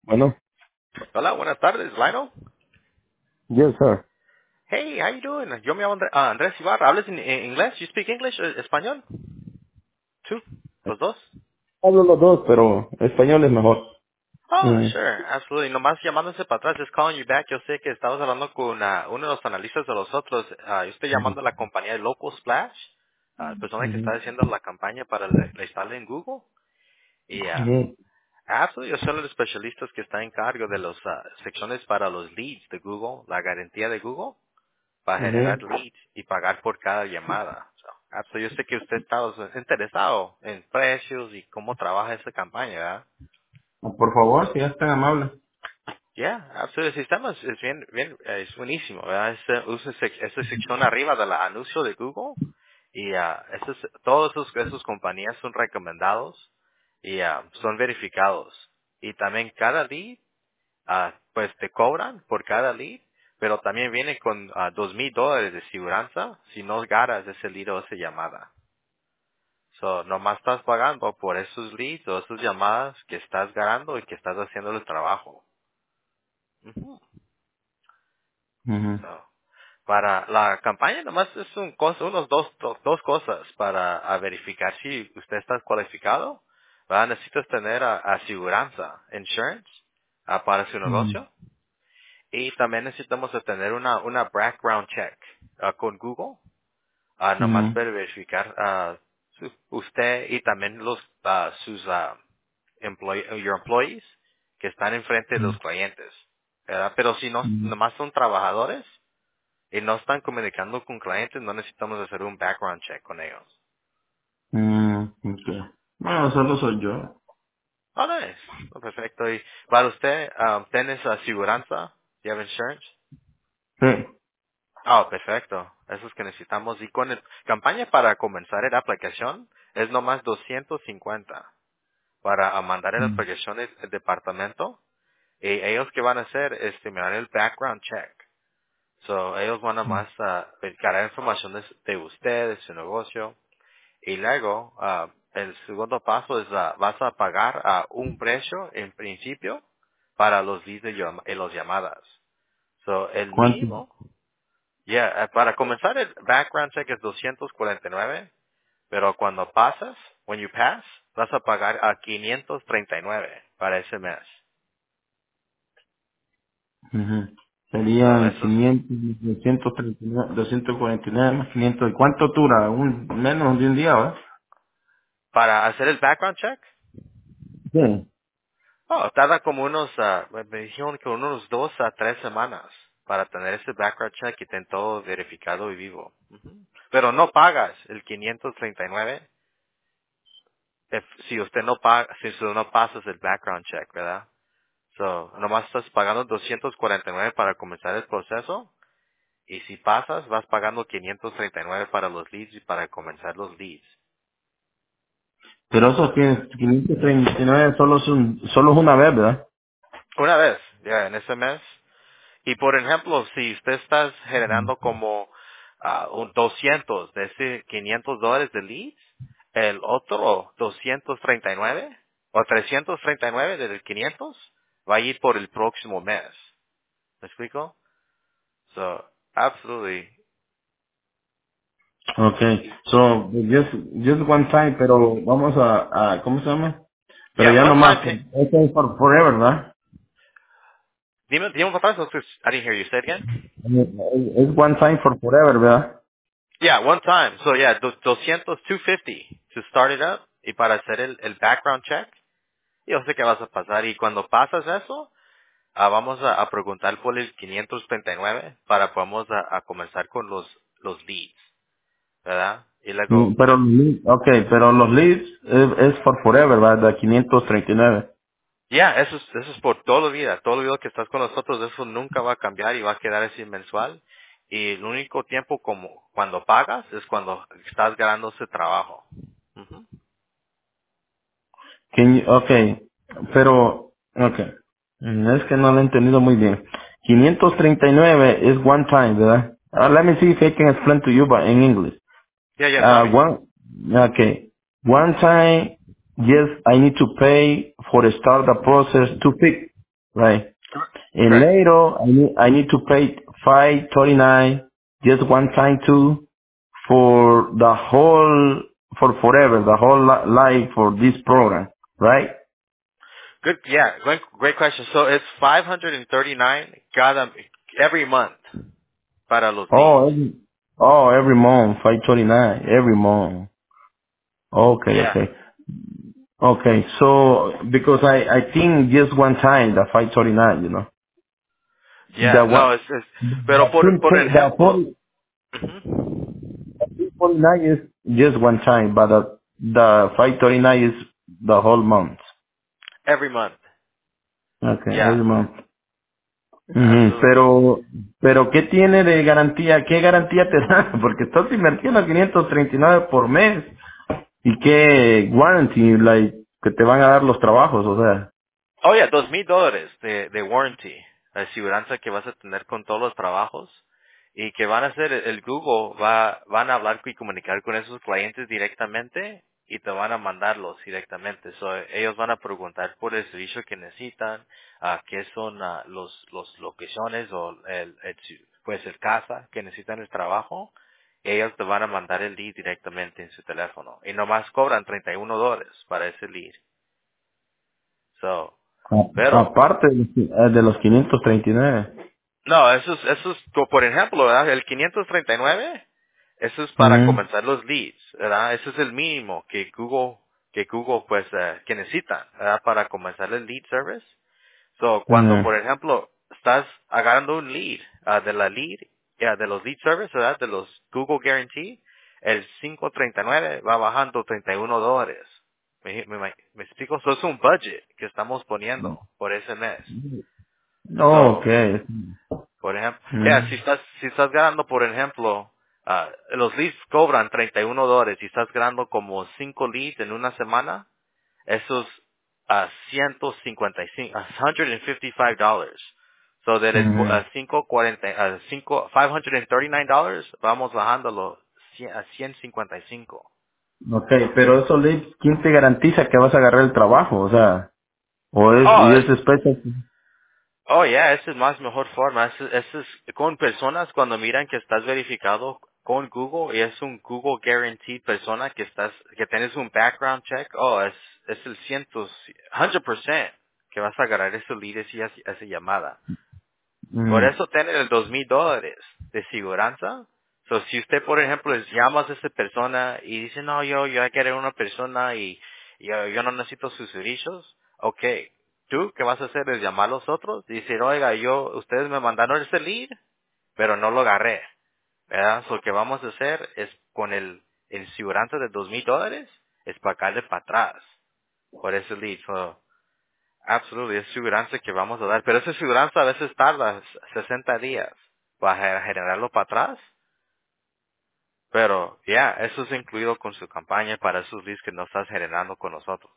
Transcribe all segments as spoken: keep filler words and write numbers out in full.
Bueno, Hola, buenas tardes, Lionel. yes, sir. Hey, how you doing? Yo me llamo Andre- ah, Andrés Ibarra. ¿Hablas en, en inglés? You speak English? eh, ¿Español? ¿Tú? ¿Los dos? Hablo los dos, pero español es mejor. Oh, Mm, sure, absolutely. Nomás llamándose para atrás, just calling you back. Yo sé que estabas hablando con ah, uno de los analistas de los otros. Ah, yo estoy llamando a la compañía de Local Splash, ah, la persona que ujú, está haciendo la campaña para la, la instalar en Google. Y, ah, ujú, absolutely, yo soy el especialista que está en cargo de las secciones para los leads de Google, la garantía de Google, para generar ujú. leads y pagar por cada llamada. So, ah, so yo sé que usted está interesado en precios y cómo trabaja esa campaña, ¿verdad? Por favor, si es tan amable. Yeah, absolutamente. El sistema es, es bien, bien, eh, es buenísimo, ¿verdad? Es, eh, usa sec- esa sección arriba del anuncio de Google y ah, esos, todos esos, esos compañías son recomendados y ah, son verificados. Y también cada lead ah, pues te cobran por cada lead, pero también viene con ah, dos mil dólares de seguridad si no ganas ese lead o esa llamada. So, nomás estás pagando por esos leads o esas llamadas que estás ganando y que estás haciendo el trabajo. Ujú. Ujú, So, para la campaña nomás es un costo, unos dos, do- dos cosas para ah, verificar si usted está cualificado. ¿Verdad? Necesitas tener ah, aseguranza, insurance, ah, para su ujú, negocio. Y también necesitamos de tener una, una background check ah, con Google, ah, nomás ujú, para verificar ah, su- usted y también los ah, sus ah, employ- your employees que están enfrente de los clientes. ¿Verdad? Pero si no, ujú. nomás son trabajadores y no están comunicando con clientes, no necesitamos hacer un background check con ellos. Mm, ok. Bueno, solo soy yo. Oh, nice. Oh, perfecto. Y para usted, ah, ¿tienes aseguranza? ¿You have insurance? Sí. Ah, perfecto. Eso es que necesitamos. Y con el campaña para comenzar la aplicación es nomás doscientos cincuenta para ah, mandar la Mm, aplicación al al departamento. Y ellos que van a hacer es terminar el background check. So, ellos van a más a verificar información de, de usted, de su negocio. Y luego, ah, el segundo paso es ah, vas a pagar a un precio en principio para los leads de llam- y las llamadas. So, el ¿Cuánto? mínimo. Ya, eh, para comenzar el background check es doscientos cuarenta y nueve, pero cuando pasas, when you pass, vas a pagar a quinientos treinta y nueve para ese mes. Ujú. So, Serían eso es, quinientos, doscientos treinta y nueve, doscientos cuarenta y nueve más quinientos. ¿Y cuánto dura? Un, menos de un día, ¿verdad? para hacer el background check, Sí. oh, tarda como unos, ah, me me dijeron que unos dos a tres semanas para tener ese background check y tener todo verificado y vivo. Ujú. Pero no pagas el quinientos treinta y nueve if- si usted no paga, si usted no pasas el background check, ¿verdad? So, nomás estás pagando doscientos cuarenta y nueve para comenzar el proceso y si pasas vas pagando quinientos treinta y nueve para los leads y para comenzar los leads. Pero esos quinientos treinta y nueve solo es, un, solo es una vez, ¿verdad? Una vez, ya en ese mes. Y por ejemplo, si usted está generando como ah, un doscientos de ese quinientos dólares de leads, el otro doscientos treinta y nueve o trescientos treinta y nueve del quinientos va a ir por el próximo mes. ¿Me explico? So, absolutely. Okay, so just just one time, pero vamos a, a ¿cómo se llama? Pero Yeah, ya one time nomás, pay. esto es for forever, ¿verdad? Dime, dime otra vez, I didn't hear you. Say it again. Es one time for forever, ¿verdad? Yeah, one time. So yeah, do- doscientos, two fifty to start it up y para hacer el, el background check. Yo sé que vas a pasar y cuando pasas eso, ah, vamos a, a preguntar por el quinientos treinta y nueve para podamos a, a comenzar con los los leads, ¿verdad? Y Mm, luego, Pero, los leads- okay, pero los leads es, es for forever, ¿verdad? De quinientos treinta y nueve. ya, eso es, eso es por toda la vida. Todo el vida que estás con nosotros, eso nunca va a cambiar y va a quedar así mensual. Y el único tiempo como cuando pagas es cuando estás ganando ese trabajo. Ujú. Can you- Okay, pero, okay. Mm, Es que no lo he entendido muy bien. quinientos treinta y nueve es one time, ¿verdad? Uh, let me see if I can explain to you but in English. Yeah, yeah, tell Uh, me. one, okay. One time, yes, I need to pay for the start the process to fix. right? And Correct. later, I need, I need to pay five thirty nine just one time too for the whole for forever, the whole li- life for this program, right? Good. Yeah. Great, great question. So it's five hundred thirty-nine cada every month para los leads. Oh, every, oh, every month, five thirty nine every month. Okay, Yeah. okay, okay. So because I I think just one time the five thirty nine, you know, the Yeah. No, one it's, it's pero the por full por pay, the ejemplo. full Ujú. forty nine is just one time, but the the five thirty nine is the whole month. Every month. Okay, Yeah. every month. Ujú. Absolutely. Pero, pero ¿qué tiene de garantía? ¿Qué garantía te da? Porque estás invirtiendo quinientos treinta y nueve por mes. ¿Y qué warranty, like, que te van a dar los trabajos? O sea. Oh, yeah, dos mil dólares de, de warranty, la aseguranza que vas a tener con todos los trabajos y que van a hacer, el Google va, van a hablar y comunicar con esos clientes directamente y te van a mandarlos directamente. So, ellos van a preguntar por el servicio que necesitan, ah, qué son ah, los, los locaciones o el, el, pues el casa que necesitan el trabajo. Ellos te van a mandar el lead directamente en su teléfono y nomás cobran treinta y uno dólares para ese lead. So, A- pero aparte de los eh, de los quinientos treinta y nueve. no, eso es, eso es, co- por ejemplo, ¿verdad? El quinientos treinta y nueve, eso es para Ujú, comenzar los leads, ¿verdad? Eso es el mínimo que Google, que Google, pues, eh, que necesitan, ¿verdad? Para comenzar el lead service. So, cuando, ujú, por ejemplo, estás agarrando un lead, ah, de la lead, ya, de los lead service, ¿verdad? De los Google Guarantee, el quinientos treinta y nueve va bajando treinta y uno dólares. ¿Me, me, me- me explico? Eso es un budget que estamos poniendo por ese mes. Oh, So, okay. por ejemplo, ya, Ujú, si estás, si estás ganando, por ejemplo, ah, los leads cobran treinta y uno dólares y estás ganando como cinco leads en una semana, esos a ciento cincuenta y cinco, a ciento cincuenta y cinco dólares. So, de ujú. cinco cuarenta, a cinco, quinientos treinta y nueve dólares, vamos bajándolo cien a ciento cincuenta y cinco. Okay, pero eso, Liz, ¿quién te garantiza que vas a agarrar el trabajo? O sea, o es, y Oh, es especie. Oh, yeah, esa es más mejor forma. Esa, esa es con personas cuando miran que estás verificado con Google y es un Google Guarantee persona que estás, que tienes un background check. Oh, es, es el ciento, cien por ciento que vas a agarrar esos leads y esa esa llamada. Por Ujú, eso tienen el dos mil dólares de seguranza. So, si usted, por ejemplo, les llamas a esa persona y dice, no, yo, yo quiero una persona y yo, yo no necesito sus servicios, ok. Tú, ¿qué vas a hacer? Es llamar a los otros y decir, oiga, yo, ustedes me mandaron ese lead, pero no lo agarré. ¿Verdad? So, lo que vamos a hacer es con el, el seguranza de dos mil dólares, es pagarle para atrás por ese lead. So, absolutamente, es seguranza que vamos a dar, pero esa seguranza a veces tarda sesenta días para generarlo para atrás, pero ya, eso es incluido con su campaña para esos leads que no estás generando con nosotros.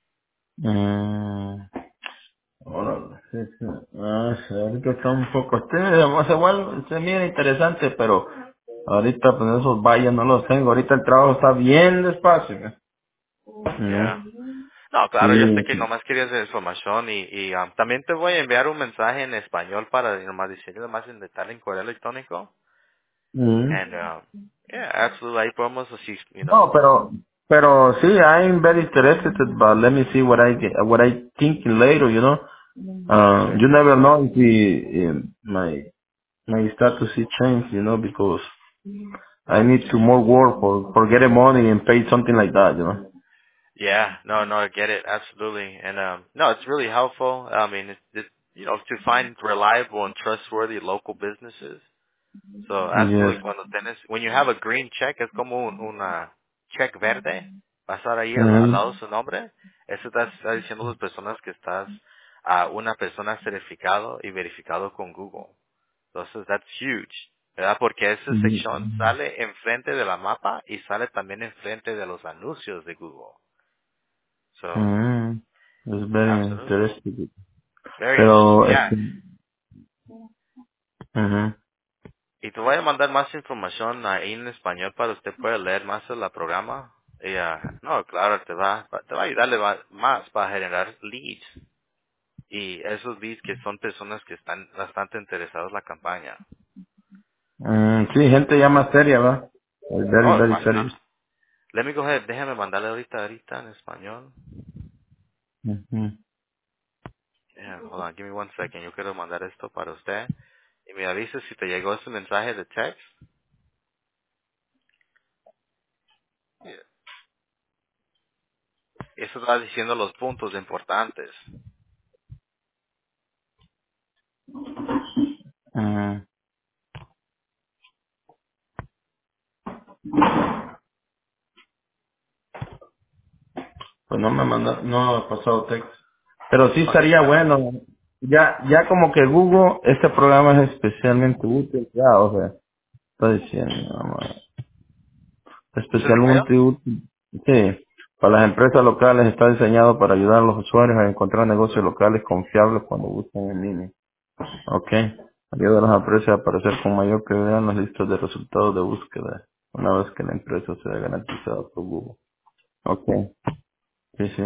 mm, órale, sí, sí. Ah, sí, ahorita está un poco, este, o sea, igual se mira interesante, pero ahorita pues esos valles no los tengo, ahorita el trabajo está bien despacio. ¿Eh? Ya. Ujú. No, claro, yo sé Sí. que nomás querías información y, y um, también te voy a enviar un mensaje en español para nomás decirle más en detalle en correo electrónico. Ujú. And, um, yeah, absolutely, ahí podemos así, you know. No, pero, pero sí, I'm very interested, but let me see what I get, what I think later, you know. Uh, Sí. you never know if the, um, my, my status is changed, you know, because I need to more work for, for getting money and pay something like that, you know. Yeah, no, no, I get it, absolutely. And um no, it's really helpful. I mean, it, it you know, to find reliable and trustworthy local businesses. So, Yes. absolutely, cuando tienes, when you have a green check, es como un, una check verde, pasar ahí al, al lado Mm-hmm. de su nombre. Eso está, está diciendo a las personas que estás a una persona certificado y verificado con Google. Entonces, that's huge, ¿verdad? Porque esa sección sale enfrente de la mapa y sale también enfrente de los anuncios de Google. So, Mm-hmm. It's very absolutely. interesting. Very interesting. Pero, Yeah. este, ujú. Y te voy a mandar más información ahí en español para usted pueda leer más de la programa. Y, ah, no, claro, te va, te va a ayudarle va- más para generar leads y esos leads que son personas que están bastante interesadas en la campaña. Mm, sí, gente ya más seria, ¿va? Like very, Oh, very bastante. serious. Let me go ahead, déjame mandarle ahorita, ahorita en español. Ujú. Yeah, hold on, give me one second. Yo quiero mandar esto para usted. Y me avisa si te llegó ese mensaje de text. Yeah. Eso va diciendo los puntos importantes. Mm, pues no me manda, no ha pasado texto. Pero sí Ok, estaría está. bueno. Ya, ya como que Google, este programa es especialmente útil, ya, o sea, está diciendo, vamos a ver. ¿Es en español? Especialmente útil, sí, para las empresas locales está diseñado para ayudar a los usuarios a encontrar negocios locales confiables cuando buscan en línea. Ok. Ayuda a las empresas a aparecer con mayor prioridad en las listas de resultados de búsqueda, una vez que la empresa sea garantizada por Google. Ok. Sí, sí.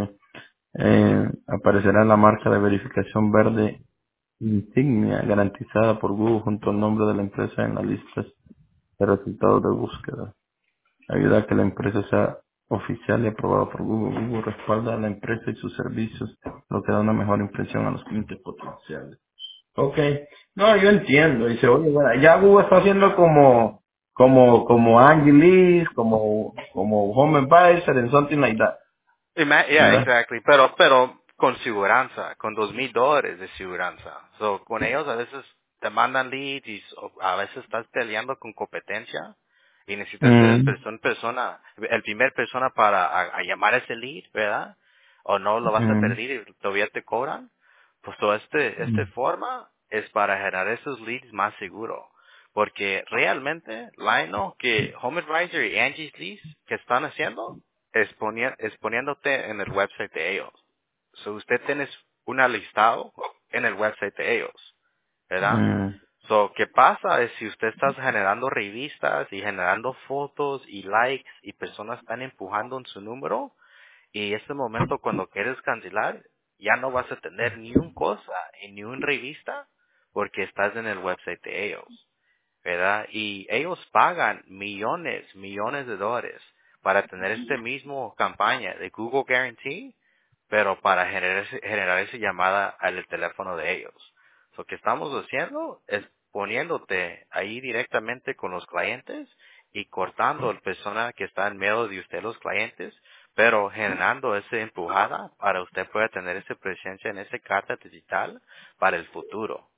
Eh, aparecerá la marca de verificación verde insignia garantizada por Google junto al nombre de la empresa en las listas de resultados de búsqueda. Ayuda a que la empresa sea oficial y aprobada por Google. Google respalda a la empresa y sus servicios, lo que da una mejor impresión a los clientes potenciales. Ok. No, yo entiendo. Dice, oye, bueno, ya Google está haciendo como, como, como Angie Lee, como, como Home Advisor and something like that. Ima- Yeah, ¿Verdad? exactly. Pero, pero con seguranza, con dos mil dólares de seguranza. So, con ellos a veces te mandan leads y so- a veces estás peleando con competencia y necesitas ser el Mm, person, persona, el primer persona para a, a llamar a ese lead, ¿verdad? O no lo vas a mm, perder y todavía te cobran. Pues todo este, esta mm, forma es para generar esos leads más seguros. Porque realmente, Lino, que Home Advisor y Angie's Leads que están haciendo, exponi- exponiéndote en el website de ellos. So, usted tiene una listado en el website de ellos, ¿verdad? mm, So, ¿qué pasa? Es si usted está generando revistas y generando fotos y likes y personas están empujando en su número, y ese momento cuando quieres cancelar, ya no vas a tener ni un cosa y ni un revista porque estás en el website de ellos. ¿Verdad? Y ellos pagan millones, millones de dólares para tener este mismo campaña de Google Guarantee, pero para generar, ese- generar esa llamada al teléfono de ellos. Lo que estamos haciendo es poniéndote ahí directamente con los clientes y cortando el persona que está en medio de usted, los clientes, pero generando esa empujada para usted pueda tener esa presencia en esa carta digital para el futuro.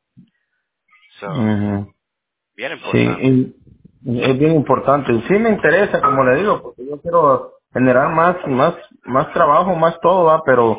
So, mm. bien Sí, importante. y- y es bien importante. Sí me interesa, como le digo, porque yo quiero generar más, más, más trabajo, más todo, va, pero,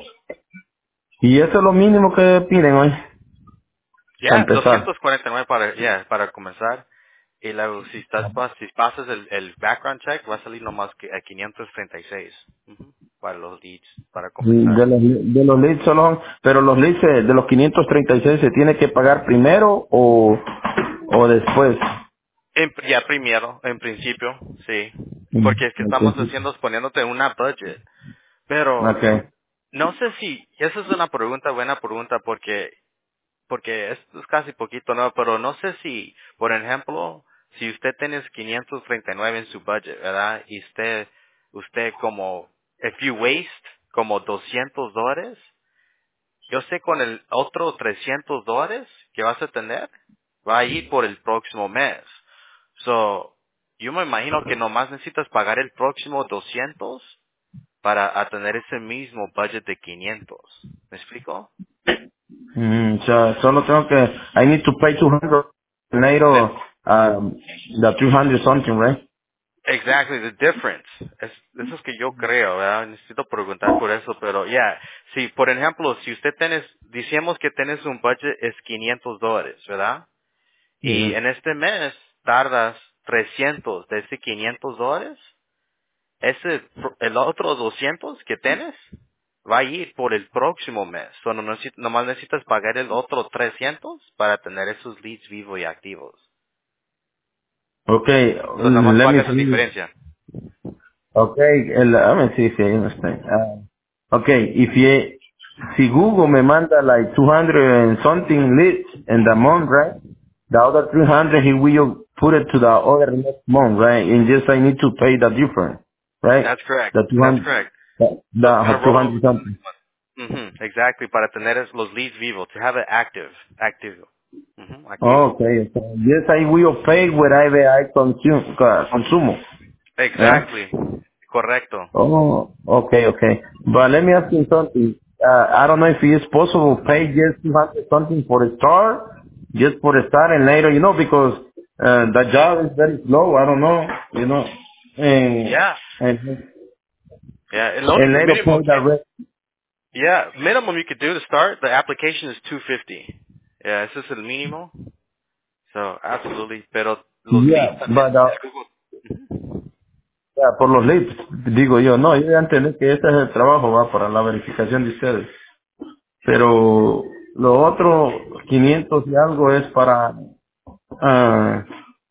y eso es lo mínimo que piden hoy, para Ya, empezar. doscientos cuarenta y nueve para, ya, para comenzar. Y luego, si estás, pas- si pasas el, el background check, va a salir nomás que a quinientos treinta y seis. Ujú, para los leads, para Y comenzar. De los, de los leads solo, pero los leads eh, de los quinientos treinta y seis se tiene que pagar primero o, o después. En- ya primero, en principio, sí. Mm, Porque es que al estamos principio. haciendo, es poniéndote una budget. Pero, Okay. no sé si, esa es una pregunta, buena pregunta, porque porque esto es casi poquito, ¿no? Pero no sé si, por ejemplo, si usted tiene quinientos treinta y nueve en su budget, ¿verdad? Y usted, usted como, if you waste como doscientos dólares, yo sé con el otro trescientos dólares que vas a tener, va a ir por el próximo mes. So, yo me imagino que nomás necesitas pagar el próximo doscientos para a tener ese mismo budget de quinientos. ¿Me explico? Mm, o sea, solo tengo que, I need to pay two hundred dinero, um, the two hundred something, right? Exactly, the difference. Es, eso es que yo creo, ¿verdad? Necesito preguntar por eso, pero ya, si por ejemplo, si usted tienes, decíamos que tienes un budget es quinientos dólares, ¿verdad? Y Ujú. en este mes tardas trescientos de ese quinientos dólares, ese, pro- el otro doscientos que tienes va a ir por el próximo mes. So, no necesi- nomás necesitas pagar el otro trescientos para tener esos leads vivos y activos. Okay, So, nomás let me pagas la see. diferencia. Okay, el, let me see if I understand. Uh, okay, if you, si Google me manda like two hundred and something leads in the month, right? The other three hundred, he will put it to the other next month, right? And just I need to pay the difference, right? That's correct. The That's two hundred, correct. the, So it's going the to two roll over hundred to the something. next month. Ujú, exactly, para tener es- los leads vivos, to have it active, active, ujú, Oh, activo. okay, okay. Yes, I will pay whatever I consume, uh, consumo. Yeah? Exactly. Correcto. Oh, okay, okay. But let me ask you something. Uh, I don't know if it's possible to pay just two hundred something for a start, just for a start and later, you know, because uh, the job is very slow. I don't know, you know, and Yeah. and Yeah. El and único later mínimo pay the que, rest. yeah, minimum you could do to start, the application is two fifty. Yeah, ese es el mínimo. So, absolutely. Pero los leads Yeah, también, but uh, el Google. yeah, por los leads, digo yo, no, yo ya entendí que este es el trabajo, va, para la verificación de ustedes. Pero lo otro, quinientos y algo es para... ah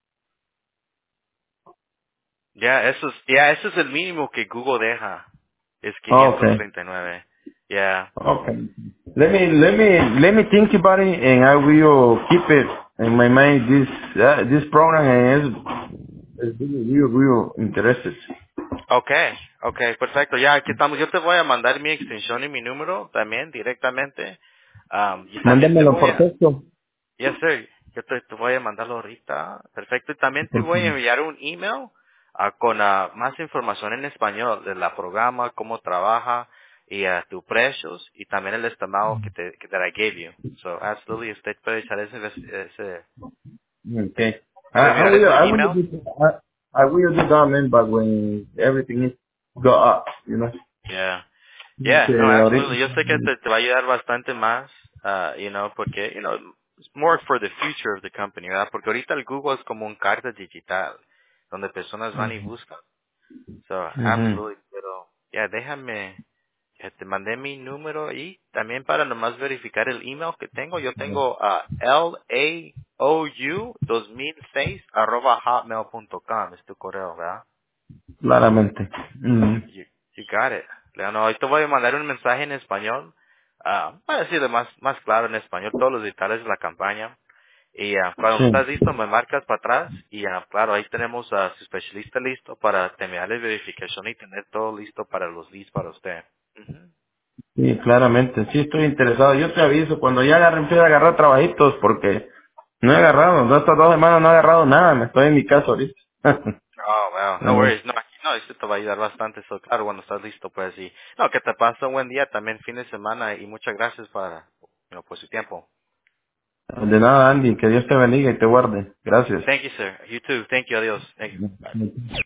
Ya, eso es, ya, ese es el mínimo que Google deja. Es quinientos okay. treinta y nueve. Yeah. Okay. Let me let me let me think about it, and I will keep it in my mind. This uh, this program is is really real real interested. Okay, okay, perfecto. Ya, aquí estamos. Yo te voy a mandar mi extensión y mi número también directamente. Um, y también te Mándamelo voy por a, texto. yes sir, yo te, te voy a mandarlo ahorita. Perfecto. Y también te Por voy a favor. enviar un email ah, con ah, más información en español de la programa, cómo trabaja y a tus precios y también el estimado que te que that I gave you. So absolutely, usted puede echar ese, ese Okay. I, puede I mirar will ese I will email. do I, I will do that, man. But when everything is go up, you know. Yeah. Yeah, no, Que ahorita. absolutely. Yo sé que te, te va a ayudar bastante más, uh, you know, porque, you know, it's more for the future of the company, ¿verdad? Porque ahorita el Google es como un carta digital, donde personas van y buscan. So, Mhm. absolutely. Pero, yeah, déjame, ya te mandé mi número y también para nomás verificar el email que tengo, yo tengo uh, L A O U dos mil seis arroba hotmail punto com, es tu correo, ¿verdad? Claramente. Mhm. You, you got it. Leonor, hoy te voy a mandar un mensaje en español, ah, para decirle más, más claro en español todos los detalles de la campaña. Y ah, cuando Sí. estás listo, me marcas para atrás. Y ah, claro, ahí tenemos a su especialista listo para terminar la verificación y tener todo listo para los leads para usted. Ujú. Sí, claramente, sí estoy interesado. Yo te aviso cuando ya agarre, empiece a agarrar trabajitos porque no he agarrado, no, estas dos semanas no he agarrado nada, me estoy en mi casa ahorita. Oh, wow. No Ah, worries. No, aquí no, esto te va a ayudar bastante. So, claro, cuando estás listo, pues sí. No, que te pase un buen día también fin de semana y muchas gracias para, you know, por su tiempo. de nada, Andy, que Dios te bendiga y te guarde. Gracias. Thank you, sir. You too. Thank you. Adios. Thank you. Bye.